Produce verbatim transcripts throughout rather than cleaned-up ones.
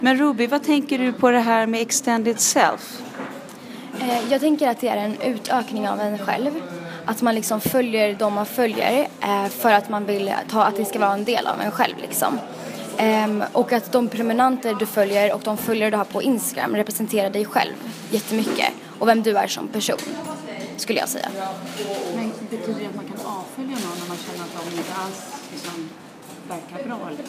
Men Ruby, vad tänker du på det här med extended self? Eh, jag tänker att det är en utökning av en själv. Att man liksom följer de man följer eh, för att man vill ta att det ska vara en del av en själv liksom. Um, och att de prenumeranter du följer och de följare du har på Instagram representerar dig själv jättemycket och vem du är som person, skulle jag säga. Men betyder det att man kan avfölja någon när man känner att de inte alls liksom verkar bra? Eller?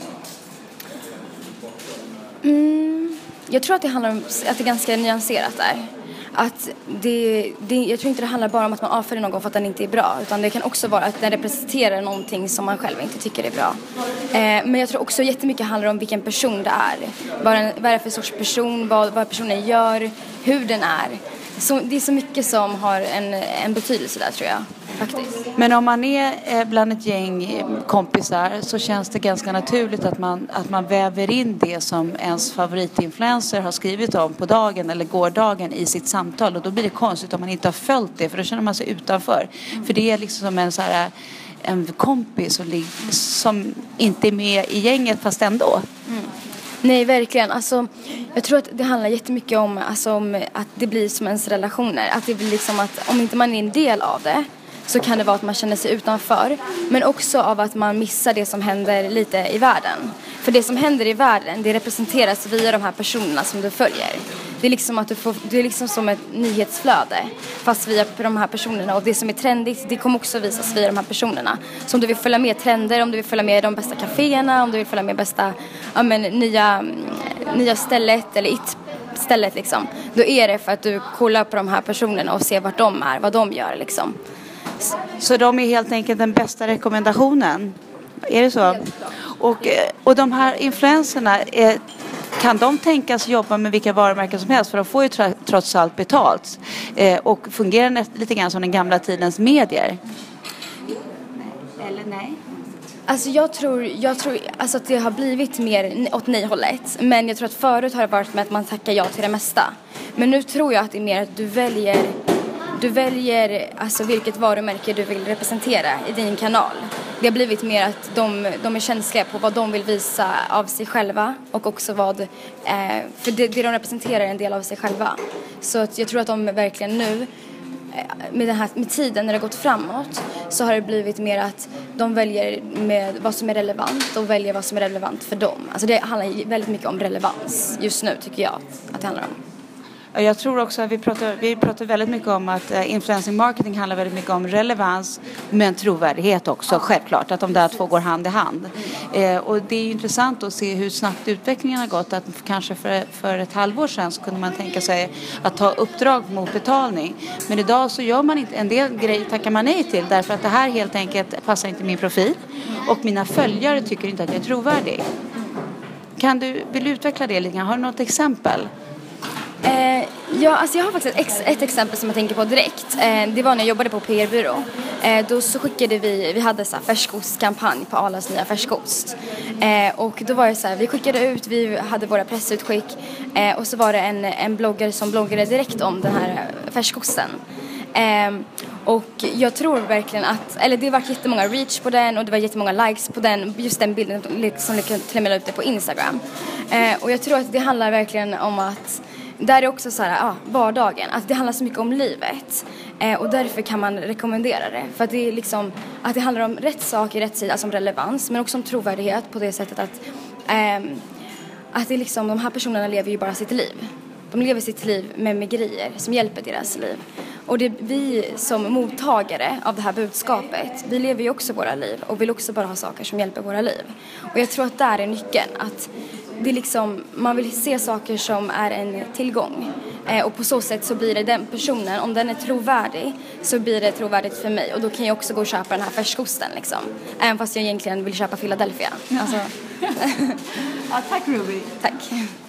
Mm, jag tror att det handlar om att det är ganska nyanserat där. Att det, det, jag tror inte det handlar bara om att man avföljer någon för att den inte är bra. Utan det kan också vara att den representerar någonting som man själv inte tycker är bra. Eh, men jag tror också jättemycket handlar om vilken person det är. Vad, den, vad är det för sorts person, vad, vad personen gör, hur den är. Så, det är så mycket som har en, en betydelse där, tror jag. Faktiskt. Men om man är bland ett gäng kompisar så känns det ganska naturligt att man, att man väver in det som ens favoritinfluencer har skrivit om på dagen eller gårdagen i sitt samtal. Och då blir det konstigt om man inte har följt det, för då känner man sig utanför. Mm. För det är liksom som en, så här, en kompis som, som inte är med i gänget fast ändå. Mm. Nej, verkligen. Alltså, jag tror att det handlar jättemycket om, alltså, om att det blir som ens relationer. Att det blir liksom att om inte man är en del av det så kan det vara att man känner sig utanför. Men också av att man missar det som händer lite i världen. För det som händer i världen, det representeras via de här personerna som du följer. Det är liksom att du får, det är liksom som ett nyhetsflöde fast via de här personerna. Och det som är trendigt, det kommer också visas via de här personerna. Så om du vill följa med trender, om du vill följa med de bästa kaféerna, om du vill följa med bästa ja, men, nya, nya stället eller it stället liksom. Då är det för att du kollar på de här personerna och ser vart de är, vad de gör liksom. Så de är helt enkelt den bästa rekommendationen? Är det så? Och, och de här influencerna, är, kan de tänkas jobba med vilka varumärken som helst? För de får ju tra- trots allt betalt. Eh, och fungerar näst, lite grann som den gamla tidens medier? Eller nej? Alltså jag tror, jag tror alltså att det har blivit mer åt nej-hållet. Men jag tror att förut har det varit med att man tackar ja till det mesta. Men nu tror jag att det är mer att du väljer... Du väljer alltså vilket varumärke du vill representera i din kanal. Det har blivit mer att de, de är känsliga på vad de vill visa av sig själva. Och också vad, eh, för det, det de representerar är en del av sig själva. Så att jag tror att de verkligen nu, med, den här, med tiden när det har gått framåt, så har det blivit mer att de väljer med vad som är relevant och väljer vad som är relevant för dem. Alltså det handlar väldigt mycket om relevans just nu, tycker jag att det handlar om. Jag tror också att vi pratar, vi pratar väldigt mycket om att uh, influencing marketing handlar väldigt mycket om relevans men trovärdighet också, självklart, att de där två går hand i hand. Eh, och det är intressant att se hur snabbt utvecklingen har gått, att kanske för, för ett halvår sedan så kunde man tänka sig att ta uppdrag mot betalning. Men idag så gör man inte, en del grejer tackar man nej till därför att det här helt enkelt passar inte min profil och mina följare tycker inte att jag är trovärdig. Kan du, vill du utveckla det lite grann? Har du något exempel? Eh, ja, alltså jag har faktiskt ett, ex- ett exempel som jag tänker på direkt. Eh, det var när jag jobbade på P R-byrå. Eh, då så skickade vi, vi hade så här färskostkampanj på Arlas nya färskost. Eh, och då var det så här, vi skickade ut, vi hade våra pressutskick. Eh, och så var det en, en bloggare som bloggade direkt om den här färskosten. Eh, och jag tror verkligen att, eller det var jättemånga reach på den och det var jättemånga likes på den, just den bilden som till och med ut det på Instagram. Eh, och jag tror att det handlar verkligen om att där är också så här, ja, vardagen. Att det handlar så mycket om livet. Eh, och därför kan man rekommendera det. För att det är liksom, att det handlar om rätt sak i rätt sida, alltså om relevans. Men också om trovärdighet på det sättet att, eh, att det är liksom, de här personerna lever ju bara sitt liv. De lever sitt liv med, med grejer som hjälper deras liv. Och det är vi som mottagare av det här budskapet, vi lever ju också våra liv. Och vill också bara ha saker som hjälper våra liv. Och jag tror att där är nyckeln. Att det är liksom, man vill se saker som är en tillgång. Eh, och på så sätt så blir det den personen, om den är trovärdig så blir det trovärdigt för mig. Och då kan jag också gå och köpa den här färskosten liksom. Även fast jag egentligen vill köpa Philadelphia. Alltså. Ja, tack Ruby. Tack.